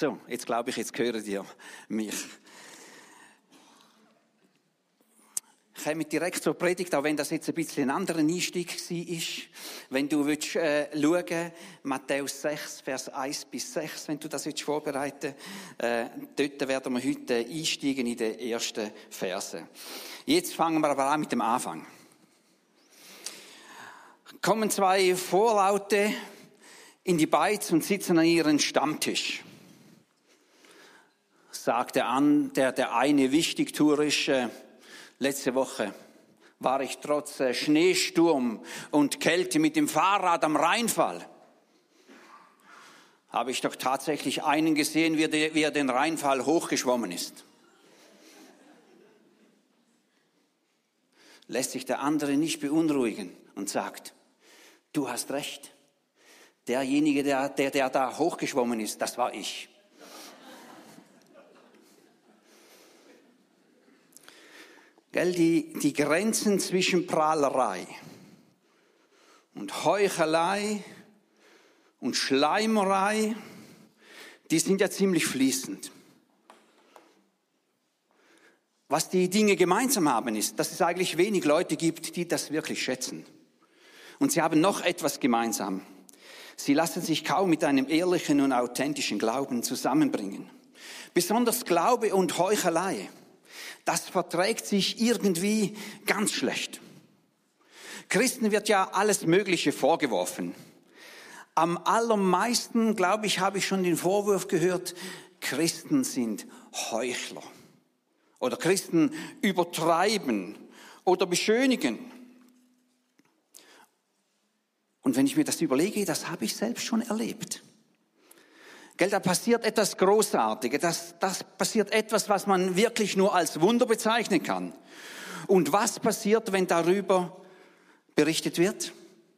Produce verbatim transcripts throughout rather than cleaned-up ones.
So, jetzt glaube ich, jetzt hören ihr mich. Ich komme direkt zur Predigt, auch wenn das jetzt ein bisschen ein anderer Einstieg war. Wenn du willst, äh, schauen, Matthäus sechs, Vers eins bis sechs, wenn du das jetzt vorbereiten äh, dort werden wir heute einsteigen in den ersten Versen. Jetzt fangen wir aber an mit dem Anfang. Kommen zwei Vorlaute in die Beiz und sitzen an ihren Stammtisch. Sagt der, an, der, der eine wichtigtuerische, letzte Woche war ich trotz Schneesturm und Kälte mit dem Fahrrad am Rheinfall. Habe ich doch tatsächlich einen gesehen, wie, der, wie er den Rheinfall hochgeschwommen ist. Lässt sich der andere nicht beunruhigen und sagt, du hast recht. Derjenige, der, der, der da hochgeschwommen ist, das war ich. Gell, die, die Grenzen zwischen Prahlerei und Heuchelei und Schleimerei, die sind ja ziemlich fließend. Was die Dinge gemeinsam haben, ist, dass es eigentlich wenig Leute gibt, die das wirklich schätzen. Und sie haben noch etwas gemeinsam. Sie lassen sich kaum mit einem ehrlichen und authentischen Glauben zusammenbringen. Besonders Glaube und Heuchelei. Das verträgt sich irgendwie ganz schlecht. Christen wird ja alles Mögliche vorgeworfen. Am allermeisten, glaube ich, habe ich schon den Vorwurf gehört, Christen sind Heuchler. Oder Christen übertreiben oder beschönigen. Und wenn ich mir das überlege, das habe ich selbst schon erlebt. Gell, da passiert etwas Großartiges, das, das passiert etwas, was man wirklich nur als Wunder bezeichnen kann. Und was passiert, wenn darüber berichtet wird?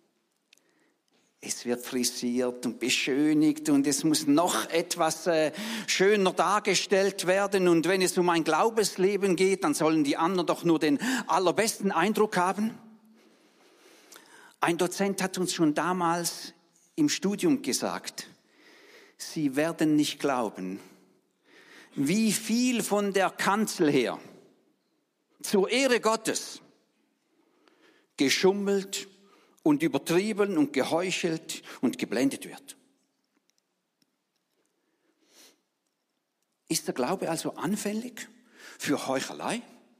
Es wird frisiert und beschönigt und es muss noch etwas äh, schöner dargestellt werden. Und wenn es um ein Glaubensleben geht, dann sollen die anderen doch nur den allerbesten Eindruck haben. Ein Dozent hat uns schon damals im Studium gesagt, Sie werden nicht glauben, wie viel von der Kanzel her zur Ehre Gottes geschummelt und übertrieben und geheuchelt und geblendet wird. Ist der Glaube also anfällig für Heuchelei?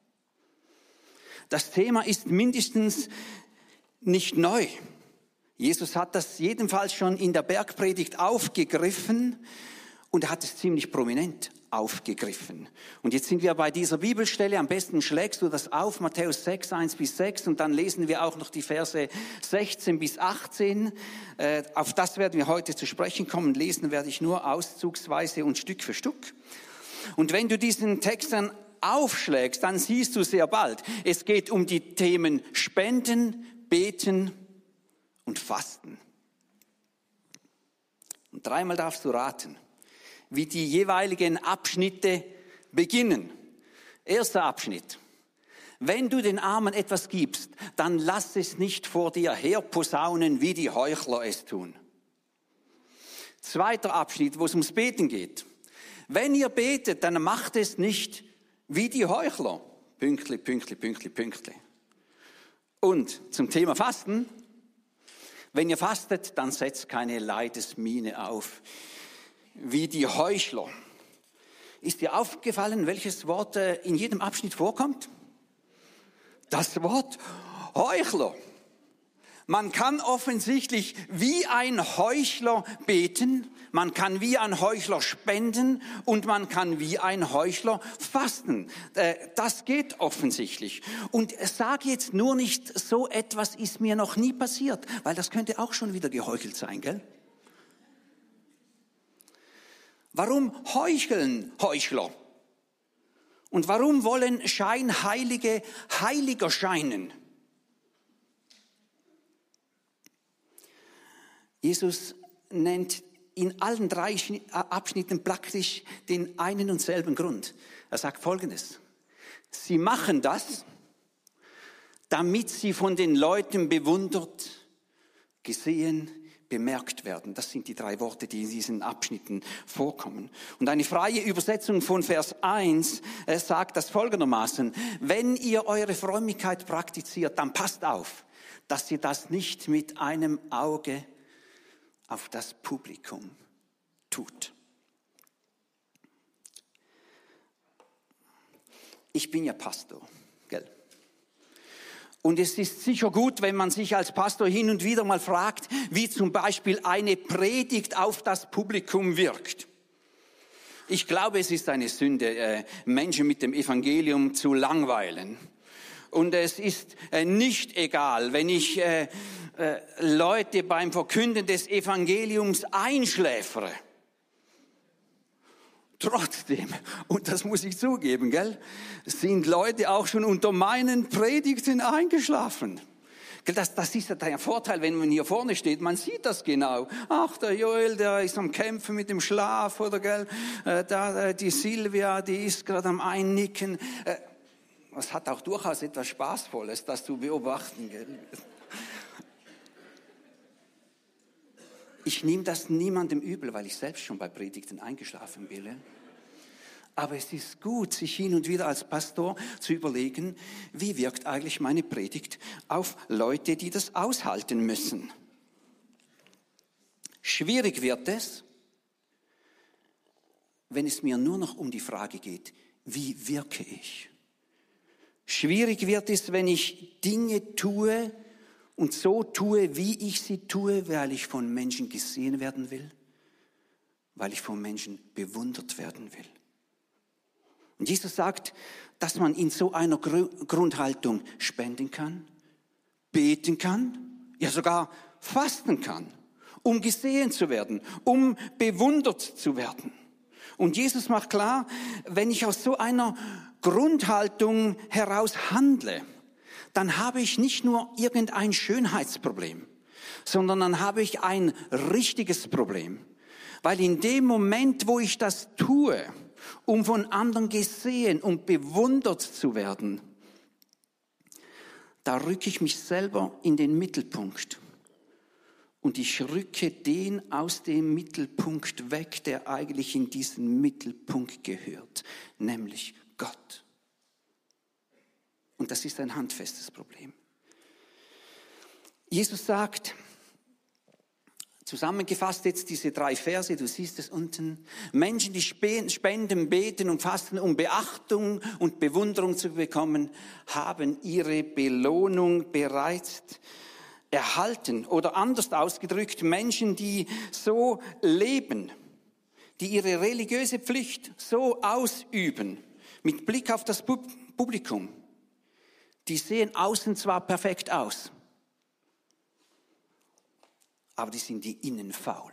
Das Thema ist mindestens nicht neu. Jesus hat das jedenfalls schon in der Bergpredigt aufgegriffen und er hat es ziemlich prominent aufgegriffen. Und jetzt sind wir bei dieser Bibelstelle, am besten schlägst du das auf, Matthäus sechs, eins bis sechs, und dann lesen wir auch noch die Verse sechzehn bis achtzehn. Äh, auf das werden wir heute zu sprechen kommen, lesen werde ich nur auszugsweise und Stück für Stück. Und wenn du diesen Text dann aufschlägst, dann siehst du sehr bald, es geht um die Themen Spenden, Beten und Fasten. Und dreimal darfst du raten, wie die jeweiligen Abschnitte beginnen. Erster Abschnitt. Wenn du den Armen etwas gibst, dann lass es nicht vor dir herposaunen, wie die Heuchler es tun. Zweiter Abschnitt, wo es ums Beten geht. Wenn ihr betet, dann macht es nicht wie die Heuchler. Pünktli, Pünktli, Pünktli, Pünktli. Und zum Thema Fasten. Wenn ihr fastet, dann setzt keine Leidesmiene auf, wie die Heuchler. Ist dir aufgefallen, welches Wort in jedem Abschnitt vorkommt? Das Wort Heuchler. Man kann offensichtlich wie ein Heuchler beten, man kann wie ein Heuchler spenden und man kann wie ein Heuchler fasten. Das geht offensichtlich. Und sag jetzt nur nicht, so etwas ist mir noch nie passiert, weil das könnte auch schon wieder geheuchelt sein, gell? Warum heucheln Heuchler? Und warum wollen Scheinheilige heiliger scheinen? Jesus nennt in allen drei Abschnitten praktisch den einen und selben Grund. Er sagt Folgendes: Sie machen das, damit sie von den Leuten bewundert, gesehen, bemerkt werden. Das sind die drei Worte, die in diesen Abschnitten vorkommen. Und eine freie Übersetzung von Vers eins äh, sagt das folgendermaßen: Wenn ihr eure Frömmigkeit praktiziert, dann passt auf, dass ihr das nicht mit einem Auge auf das Publikum tut. Ich bin ja Pastor, gell? Und es ist sicher gut, wenn man sich als Pastor hin und wieder mal fragt, wie zum Beispiel eine Predigt auf das Publikum wirkt. Ich glaube, es ist eine Sünde, Menschen mit dem Evangelium zu langweilen. Und es ist nicht egal, wenn ich Leute beim Verkünden des Evangeliums einschläfere. Trotzdem, und das muss ich zugeben, gell, sind Leute auch schon unter meinen Predigten eingeschlafen. Das, das ist ja der Vorteil, wenn man hier vorne steht, man sieht das genau. Ach, der Joel, der ist am Kämpfen mit dem Schlaf, oder gell, äh, da, die Silvia, die ist gerade am Einnicken. Äh, das hat auch durchaus etwas Spaßvolles, das zu beobachten, gell. Ich nehme das niemandem übel, weil ich selbst schon bei Predigten eingeschlafen bin. Aber es ist gut, sich hin und wieder als Pastor zu überlegen, wie wirkt eigentlich meine Predigt auf Leute, die das aushalten müssen. Schwierig wird es, wenn es mir nur noch um die Frage geht, wie wirke ich? Schwierig wird es, wenn ich Dinge tue, und so tue, wie ich sie tue, weil ich von Menschen gesehen werden will, weil ich von Menschen bewundert werden will. Und Jesus sagt, dass man in so einer Grundhaltung spenden kann, beten kann, ja sogar fasten kann, um gesehen zu werden, um bewundert zu werden. Und Jesus macht klar, wenn ich aus so einer Grundhaltung heraus handle, dann habe ich nicht nur irgendein Schönheitsproblem, sondern dann habe ich ein richtiges Problem. Weil in dem Moment, wo ich das tue, um von anderen gesehen und bewundert zu werden, da rücke ich mich selber in den Mittelpunkt. Und ich rücke den aus dem Mittelpunkt weg, der eigentlich in diesen Mittelpunkt gehört, nämlich Gott. Und das ist ein handfestes Problem. Jesus sagt, zusammengefasst jetzt diese drei Verse, du siehst es unten, Menschen, die spenden, beten und fasten, um Beachtung und Bewunderung zu bekommen, haben ihre Belohnung bereits erhalten. Oder anders ausgedrückt, Menschen, die so leben, die ihre religiöse Pflicht so ausüben, mit Blick auf das Publikum, die sehen außen zwar perfekt aus, aber die sind die innen faul.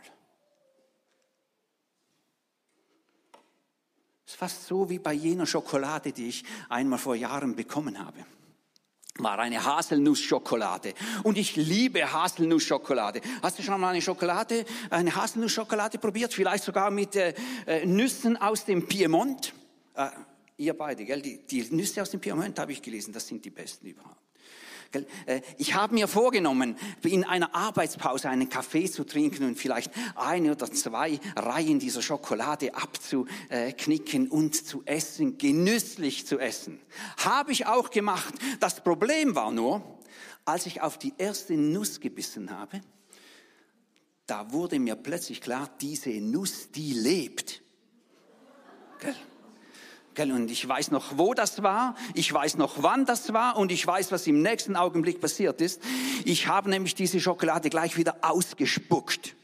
Es ist fast so wie bei jener Schokolade, die ich einmal vor Jahren bekommen habe. War eine Haselnussschokolade. Und ich liebe Haselnussschokolade. Hast du schon mal eine Schokolade, eine Haselnussschokolade probiert? Vielleicht sogar mit äh, Nüssen aus dem Piemont? Äh, Ihr beide, gell? Die, die Nüsse aus dem Piemont habe ich gelesen, das sind die besten überhaupt. Gell? Ich habe mir vorgenommen, in einer Arbeitspause einen Kaffee zu trinken und vielleicht eine oder zwei Reihen dieser Schokolade abzuknicken und zu essen, genüsslich zu essen. Habe ich auch gemacht. Das Problem war nur, als ich auf die erste Nuss gebissen habe, da wurde mir plötzlich klar, diese Nuss, die lebt. Gell? Und ich weiß noch, wo das war, ich weiß noch, wann das war und ich weiß, was im nächsten Augenblick passiert ist. Ich habe nämlich diese Schokolade gleich wieder ausgespuckt.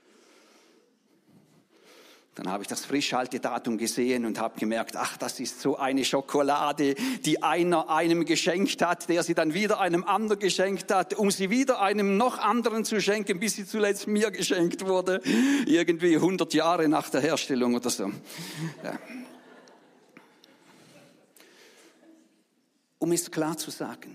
Dann habe ich das Frischhaltedatum gesehen und habe gemerkt, ach, das ist so eine Schokolade, die einer einem geschenkt hat, der sie dann wieder einem anderen geschenkt hat, um sie wieder einem noch anderen zu schenken, bis sie zuletzt mir geschenkt wurde. Irgendwie hundert Jahre nach der Herstellung oder so. Ja. Um es klar zu sagen,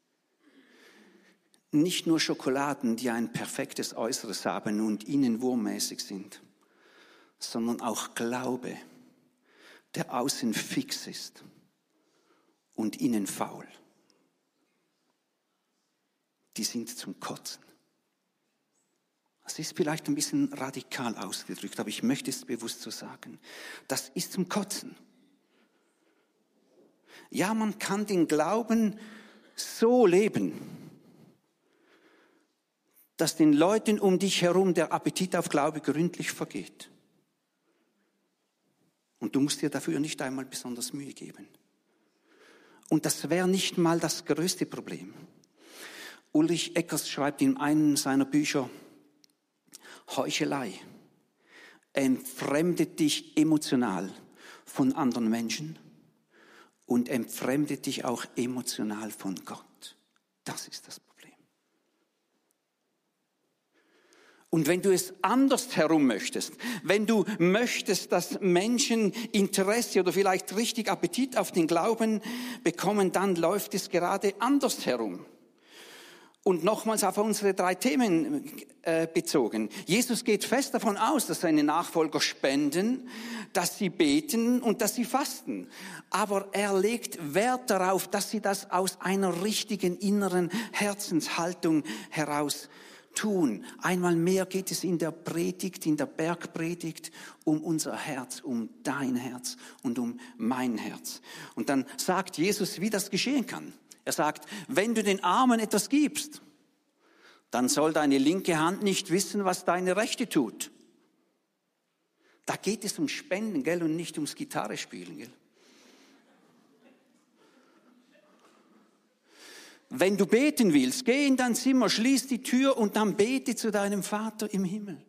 nicht nur Schokoladen, die ein perfektes Äußeres haben und innen wurmmäßig sind, sondern auch Glaube, der außen fix ist und innen faul. Die sind zum Kotzen. Das ist vielleicht ein bisschen radikal ausgedrückt, aber ich möchte es bewusst so sagen. Das ist zum Kotzen. Ja, man kann den Glauben so leben, dass den Leuten um dich herum der Appetit auf Glaube gründlich vergeht. Und du musst dir dafür nicht einmal besonders Mühe geben. Und das wäre nicht mal das größte Problem. Ulrich Eckers schreibt in einem seiner Bücher, Heuchelei entfremdet dich emotional von anderen Menschen und entfremdet dich auch emotional von Gott. Das ist das Problem. Und wenn du es anders herum möchtest, wenn du möchtest, dass Menschen Interesse oder vielleicht richtig Appetit auf den Glauben bekommen, dann läuft es gerade anders herum. Und nochmals auf unsere drei Themen äh, bezogen. Jesus geht fest davon aus, dass seine Nachfolger spenden, dass sie beten und dass sie fasten. Aber er legt Wert darauf, dass sie das aus einer richtigen inneren Herzenshaltung heraus tun. Einmal mehr geht es in der Predigt, in der Bergpredigt um unser Herz, um dein Herz und um mein Herz. Und dann sagt Jesus, wie das geschehen kann. Er sagt, wenn du den Armen etwas gibst, dann soll deine linke Hand nicht wissen, was deine rechte tut. Da geht es um Spenden, gell, und nicht ums Gitarrespielen, gell. Wenn du beten willst, geh in dein Zimmer, schließ die Tür und dann bete zu deinem Vater im Himmel.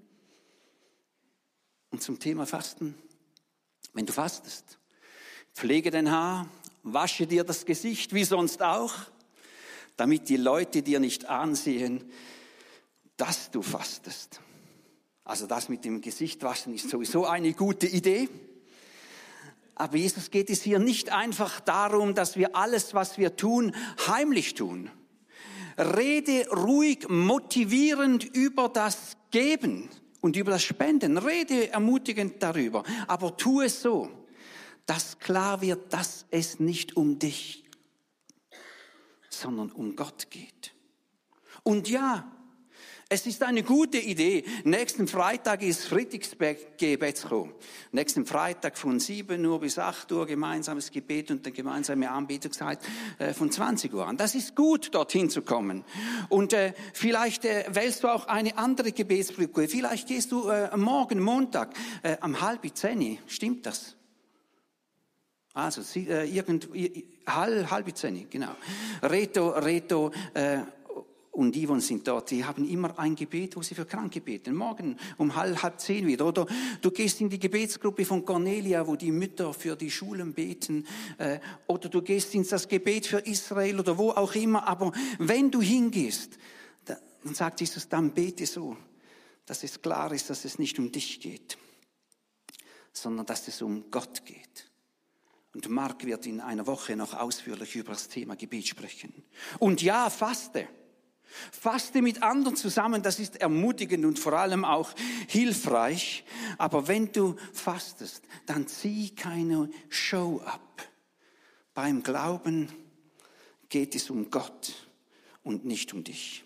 Und zum Thema Fasten, wenn du fastest, pflege dein Haar, wasche dir das Gesicht, wie sonst auch, damit die Leute dir nicht ansehen, dass du fastest. Also das mit dem Gesicht waschen ist sowieso eine gute Idee. Aber Jesus geht es hier nicht einfach darum, dass wir alles, was wir tun, heimlich tun. Rede ruhig motivierend über das Geben und über das Spenden. Rede ermutigend darüber, aber tu es so, dass klar wird, dass es nicht um dich, sondern um Gott geht. Und ja, es ist eine gute Idee. Nächsten Freitag ist Freitagsgebetsraum. Nächsten Freitag von sieben Uhr bis acht Uhr gemeinsames Gebet und eine gemeinsame Anbetungszeit äh, von zwanzig Uhr an. Das ist gut, dorthin zu kommen. Und äh, vielleicht äh, wählst du auch eine andere Gebetsbrücke. Vielleicht gehst du äh, morgen, Montag, äh, am halb zehn. Stimmt das? Also, äh, irgend, halb, halb zehn, genau. Reto, Reto, äh, und Yvonne sind dort, die haben immer ein Gebet, wo sie für Kranke beten. Morgen um halb, halb zehn wieder. Oder du gehst in die Gebetsgruppe von Cornelia, wo die Mütter für die Schulen beten. Äh, oder du gehst ins das Gebet für Israel oder wo auch immer. Aber wenn du hingehst, dann sagt Jesus, dann bete so, dass es klar ist, dass es nicht um dich geht, sondern dass es um Gott geht. Und Mark wird in einer Woche noch ausführlich über das Thema Gebet sprechen. Und ja, faste. Faste mit anderen zusammen, das ist ermutigend und vor allem auch hilfreich. Aber wenn du fastest, dann zieh keine Show ab. Beim Glauben geht es um Gott und nicht um dich.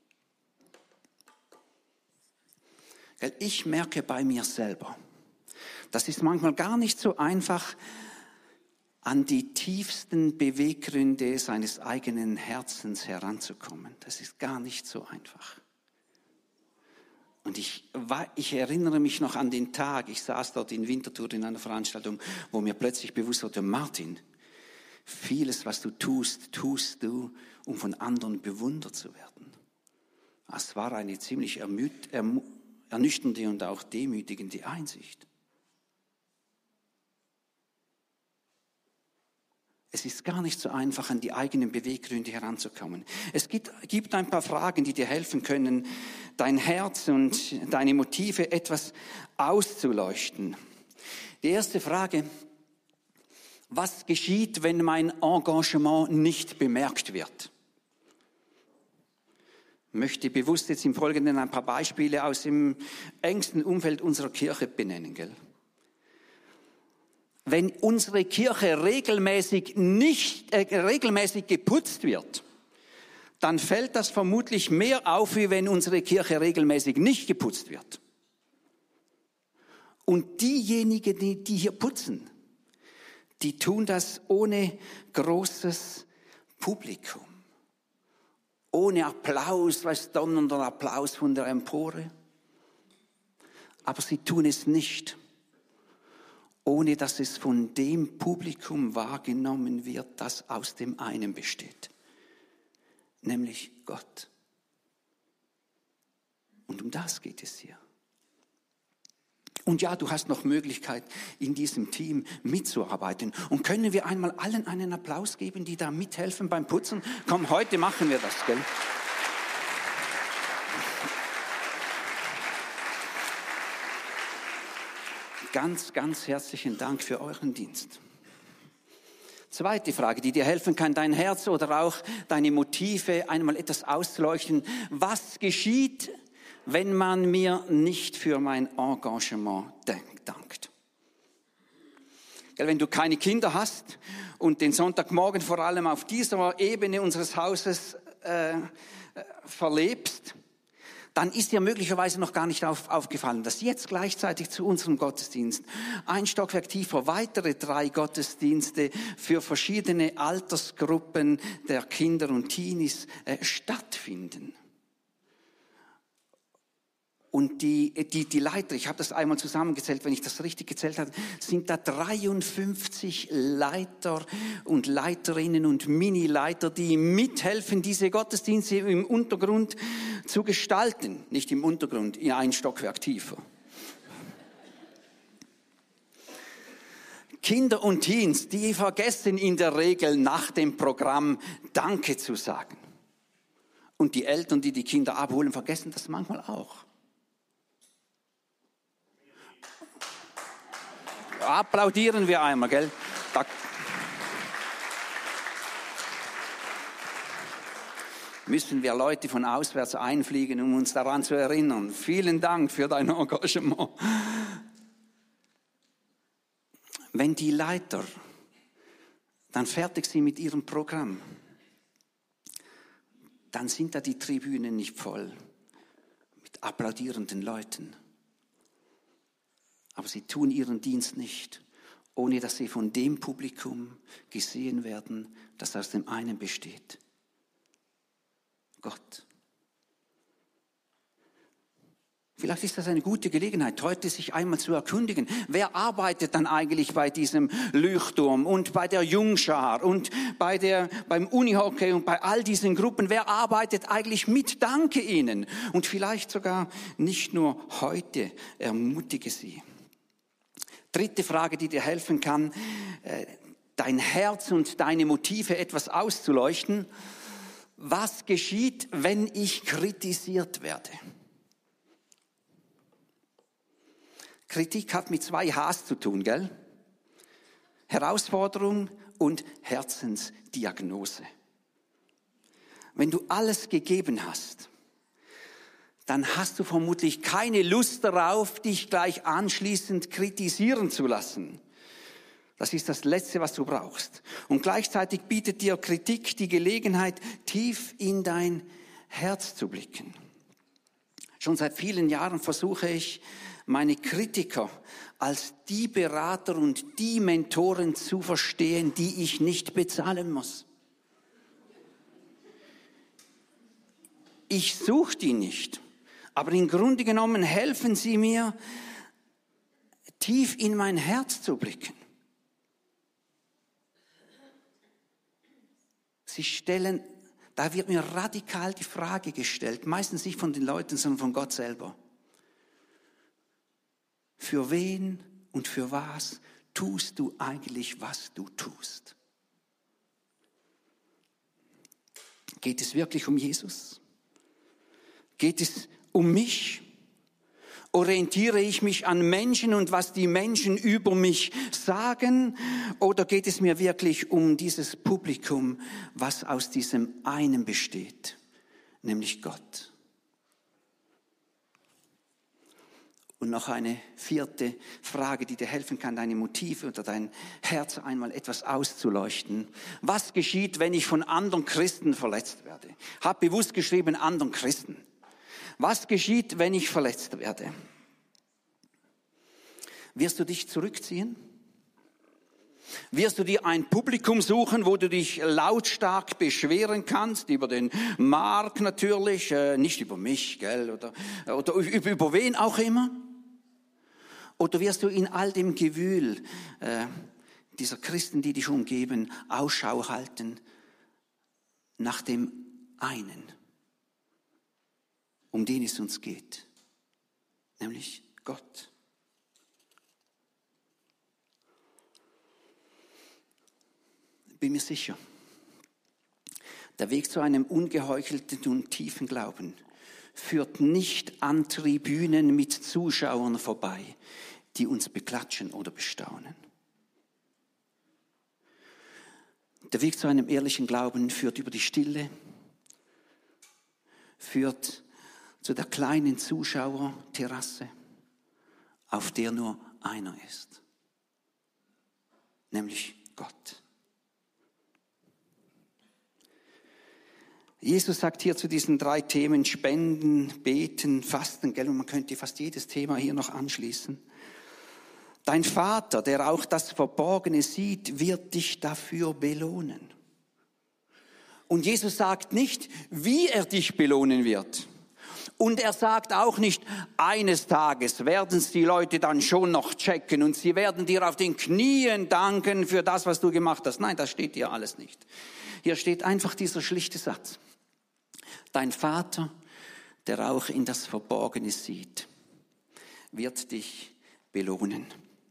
Ich merke bei mir selber, das ist manchmal gar nicht so einfach, an die tiefsten Beweggründe seines eigenen Herzens heranzukommen. Das ist gar nicht so einfach. Und ich, ich erinnere mich noch an den Tag, ich saß dort in Winterthur in einer Veranstaltung, wo mir plötzlich bewusst wurde, Martin, vieles, was du tust, tust du, um von anderen bewundert zu werden. Es war eine ziemlich ermüd, erm, ernüchternde und auch demütigende Einsicht. Es ist gar nicht so einfach, an die eigenen Beweggründe heranzukommen. Es gibt, gibt ein paar Fragen, die dir helfen können, dein Herz und deine Motive etwas auszuleuchten. Die erste Frage, was geschieht, wenn mein Engagement nicht bemerkt wird? Ich möchte bewusst jetzt im Folgenden ein paar Beispiele aus dem engsten Umfeld unserer Kirche benennen, gell? Wenn unsere Kirche regelmäßig nicht äh, regelmäßig geputzt wird, dann fällt das vermutlich mehr auf, wie wenn unsere Kirche regelmäßig nicht geputzt wird. Und diejenigen, die, die hier putzen, die tun das ohne großes Publikum, ohne Applaus, was donnernder Applaus von der Empore. Aber sie tun es nicht, ohne dass es von dem Publikum wahrgenommen wird, das aus dem einen besteht, nämlich Gott. Und um das geht es hier. Und ja, du hast noch Möglichkeit, in diesem Team mitzuarbeiten. Und können wir einmal allen einen Applaus geben, die da mithelfen beim Putzen? Komm, heute machen wir das, gell? Ganz, ganz herzlichen Dank für euren Dienst. Zweite Frage, die dir helfen kann, dein Herz oder auch deine Motive einmal etwas auszuleuchten. Was geschieht, wenn man mir nicht für mein Engagement dankt? Wenn du keine Kinder hast und den Sonntagmorgen vor allem auf dieser Ebene unseres Hauses äh, verlebst, dann ist dir möglicherweise noch gar nicht auf, aufgefallen, dass jetzt gleichzeitig zu unserem Gottesdienst ein Stockwerk tiefer weitere drei Gottesdienste für verschiedene Altersgruppen der Kinder und Teenies äh, stattfinden. Und die, die, die Leiter, ich habe das einmal zusammengezählt, wenn ich das richtig gezählt habe, sind da dreiundfünfzig Leiter und Leiterinnen und Mini-Leiter, die mithelfen, diese Gottesdienste im Untergrund zu gestalten. Nicht im Untergrund, in ein Stockwerk tiefer. Kinder und Teens, die vergessen in der Regel nach dem Programm Danke zu sagen. Und die Eltern, die die Kinder abholen, vergessen das manchmal auch. Applaudieren wir einmal, gell? Da müssen wir Leute von auswärts einfliegen, um uns daran zu erinnern. Vielen Dank für dein Engagement. Wenn die Leiter dann fertig sind mit ihrem Programm, dann sind da die Tribünen nicht voll mit applaudierenden Leuten. Aber sie tun ihren Dienst nicht, ohne dass sie von dem Publikum gesehen werden, das aus dem einen besteht. Gott. Vielleicht ist das eine gute Gelegenheit, heute sich einmal zu erkundigen, wer arbeitet dann eigentlich bei diesem Leuchtturm und bei der Jungschar und bei der, beim Unihockey und bei all diesen Gruppen, wer arbeitet eigentlich mit? Danke ihnen. Und vielleicht sogar nicht nur heute, ermutige sie. Dritte Frage, die dir helfen kann, dein Herz und deine Motive etwas auszuleuchten. Was geschieht, wenn ich kritisiert werde? Kritik hat mit zwei H's zu tun, gell? Herausforderung und Herzensdiagnose. Wenn du alles gegeben hast, dann hast du vermutlich keine Lust darauf, dich gleich anschließend kritisieren zu lassen. Das ist das Letzte, was du brauchst. Und gleichzeitig bietet dir Kritik die Gelegenheit, tief in dein Herz zu blicken. Schon seit vielen Jahren versuche ich, meine Kritiker als die Berater und die Mentoren zu verstehen, die ich nicht bezahlen muss. Ich suche die nicht. Aber im Grunde genommen helfen sie mir, tief in mein Herz zu blicken. Sie stellen, da wird mir radikal die Frage gestellt, meistens nicht von den Leuten, sondern von Gott selber. Für wen und für was tust du eigentlich, was du tust? Geht es wirklich um Jesus? Geht es um mich? Orientiere ich mich an Menschen und was die Menschen über mich sagen? Oder geht es mir wirklich um dieses Publikum, was aus diesem einen besteht, nämlich Gott? Und noch eine vierte Frage, die dir helfen kann, deine Motive oder dein Herz einmal etwas auszuleuchten. Was geschieht, wenn ich von anderen Christen verletzt werde? Hab bewusst geschrieben, anderen Christen. Was geschieht, wenn ich verletzt werde? Wirst du dich zurückziehen? Wirst du dir ein Publikum suchen, wo du dich lautstark beschweren kannst, über den Mark natürlich, äh, nicht über mich, gell, oder, oder über, über wen auch immer? Oder wirst du in all dem Gewühl äh, dieser Christen, die dich umgeben, Ausschau halten nach dem einen, um den es uns geht, nämlich Gott? Bin mir sicher, der Weg zu einem ungeheuchelten und tiefen Glauben führt nicht an Tribünen mit Zuschauern vorbei, die uns beklatschen oder bestaunen. Der Weg zu einem ehrlichen Glauben führt über die Stille, führt zu der kleinen Zuschauerterrasse, auf der nur einer ist, nämlich Gott. Jesus sagt hier zu diesen drei Themen Spenden, Beten, Fasten, gell? Und man könnte fast jedes Thema hier noch anschließen. Dein Vater, der auch das Verborgene sieht, wird dich dafür belohnen. Und Jesus sagt nicht, wie er dich belohnen wird. Und er sagt auch nicht, eines Tages werden es die Leute dann schon noch checken und sie werden dir auf den Knien danken für das, was du gemacht hast. Nein, das steht hier alles nicht. Hier steht einfach dieser schlichte Satz. Dein Vater, der auch in das Verborgene sieht, wird dich belohnen.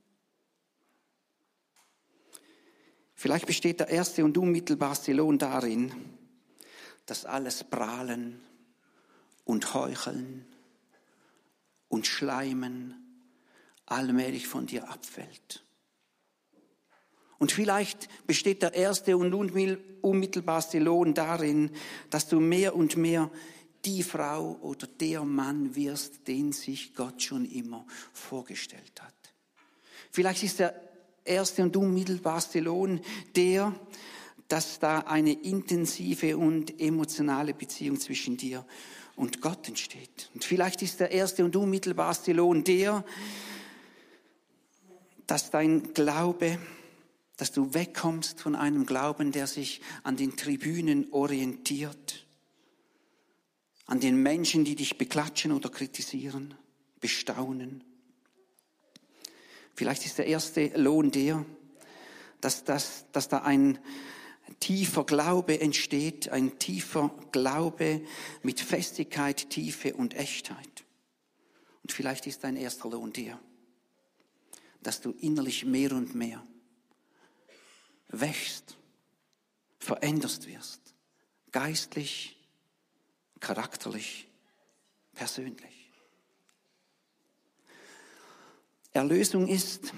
Vielleicht besteht der erste und unmittelbarste Lohn darin, dass alles Prahlen und Heucheln und Schleimen allmählich von dir abfällt. Und vielleicht besteht der erste und unmittelbarste Lohn darin, dass du mehr und mehr die Frau oder der Mann wirst, den sich Gott schon immer vorgestellt hat. Vielleicht ist der erste und unmittelbarste Lohn der, dass da eine intensive und emotionale Beziehung zwischen dir und Gott entsteht. Und vielleicht ist der erste und unmittelbarste Lohn der, dass dein Glaube, dass du wegkommst von einem Glauben, der sich an den Tribünen orientiert, an den Menschen, die dich beklatschen oder kritisieren, bestaunen. Vielleicht ist der erste Lohn der, dass, dass, dass da ein tiefer Glaube entsteht, ein tiefer Glaube mit Festigkeit, Tiefe und Echtheit. Und vielleicht ist dein erster Lohn der, dass du innerlich mehr und mehr wächst, veränderst wirst, geistlich, charakterlich, persönlich. Erlösung ist,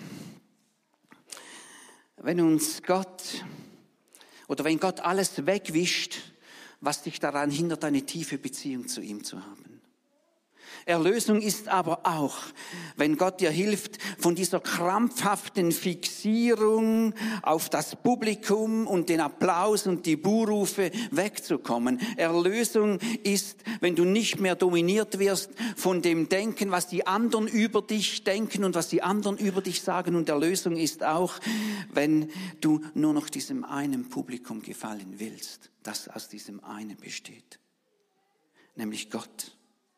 wenn uns Gott oder wenn Gott alles wegwischt, was dich daran hindert, eine tiefe Beziehung zu ihm zu haben. Erlösung ist aber auch, wenn Gott dir hilft, von dieser krampfhaften Fixierung auf das Publikum und den Applaus und die Buhrufe wegzukommen. Erlösung ist, wenn du nicht mehr dominiert wirst von dem Denken, was die anderen über dich denken und was die anderen über dich sagen. Und Erlösung ist auch, wenn du nur noch diesem einen Publikum gefallen willst, das aus diesem einen besteht, nämlich Gott.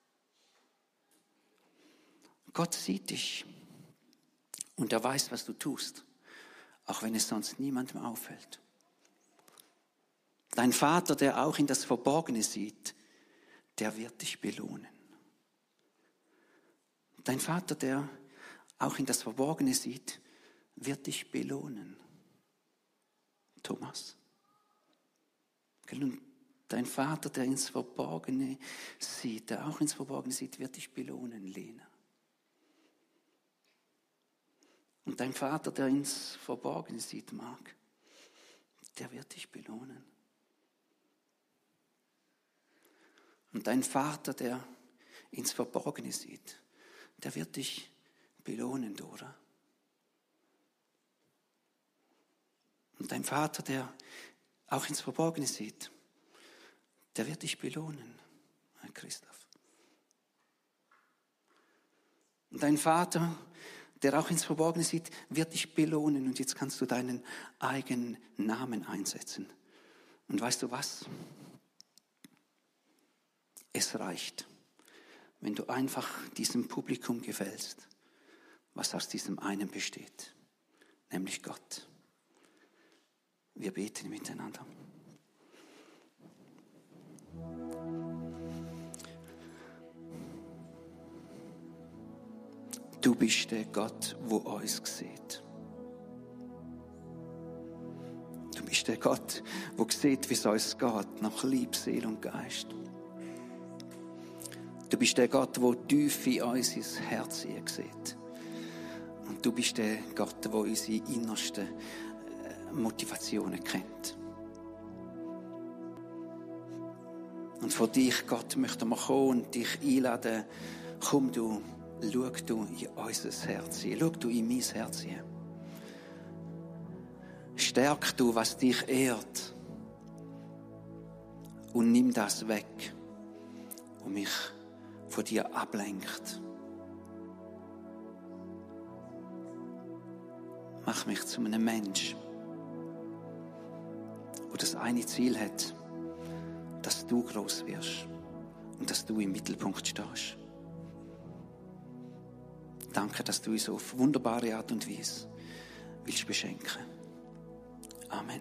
Gott sieht dich und er weiß, was du tust, auch wenn es sonst niemandem auffällt. Dein Vater, der auch in das Verborgene sieht, der wird dich belohnen. Dein Vater, der auch in das Verborgene sieht, wird dich belohnen. Thomas. Und dein Vater, der ins Verborgene sieht, der auch ins Verborgene sieht, wird dich belohnen, Lena. Und dein Vater, der ins Verborgene sieht, Marc, der wird dich belohnen. Und dein Vater, der ins Verborgene sieht, der wird dich belohnen, Dora. Und dein Vater, der auch ins Verborgene sieht, der wird dich belohnen, Christoph. Und dein Vater, der auch ins Verborgene sieht, wird dich belohnen. Und jetzt kannst du deinen eigenen Namen einsetzen. Und weißt du was? Es reicht, wenn du einfach diesem Publikum gefällst, was aus diesem einen besteht, nämlich Gott. Wir beten miteinander. Du bist der Gott, wo uns sieht. Du bist der Gott, wo sieht, wie es uns geht, nach Liebe, Seele und Geist. Du bist der Gott, der tief in unser Herz sieht. Und du bist der Gott, der unsere innersten Motivationen kennt. Und vor dich, Gott, möchten wir kommen und dich einladen. Komm du, schau du in unser Herz hin. Schau du in mein Herz hin. Stärk du, was dich ehrt. Und nimm das weg, was mich von dir ablenkt. Mach mich zu einem Mensch, der das eine Ziel hat, dass du groß wirst und dass du im Mittelpunkt stehst. Danke, dass du uns auf wunderbare Art und Weise willst beschenken. Amen.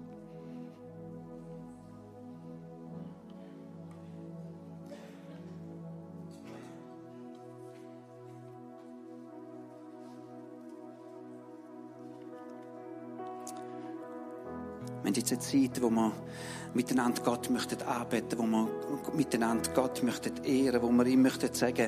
Wir haben jetzt eine Zeit, wo wir miteinander Gott möchten anbeten, wo wir miteinander Gott möchten ehren, wo wir ihm möchten sagen,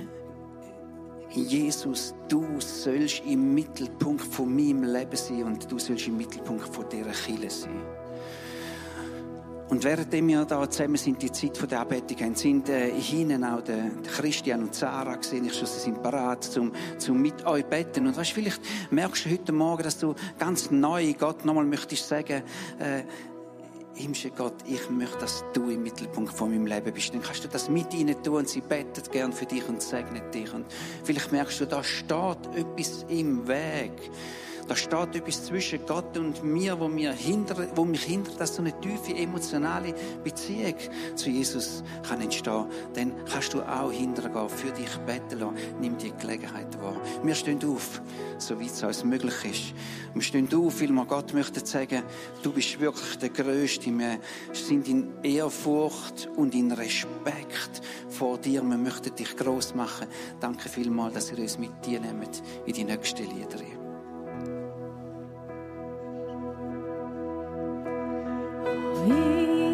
Jesus, du sollst im Mittelpunkt von meinem Leben sein und du sollst im Mittelpunkt von dieser Kirche sein. Und während wir da zusammen sind, die Zeit der Anbetung haben, sind äh, hinten auch der Christian und Sarah gesehen. Ich schon, sie sind bereit, zum, zum mit euch beten. Und weißt, vielleicht merkst du heute Morgen, dass du ganz neu Gott nochmal möchtest sagen, äh, himmlischer Gott, ich möchte, dass du im Mittelpunkt von meinem Leben bist. Dann kannst du das mit ihnen tun und sie betet gern für dich und segnet dich. Und vielleicht merkst du, da steht etwas im Weg. Da steht etwas zwischen Gott und mir, wo, mir hindert, wo mich hindert, dass so eine tiefe emotionale Beziehung zu Jesus kann entstehen. Dann kannst du auch hintergehen, für dich beten lassen. Nimm die Gelegenheit wahr. Wir stehen auf, soweit es uns möglich ist. Wir stehen auf, weil wir Gott möchten sagen, du bist wirklich der Größte. Wir sind in Ehrfurcht und in Respekt vor dir. Wir möchten dich gross machen. Danke vielmals, dass ihr uns mit dir nehmt in die nächsten Lieder.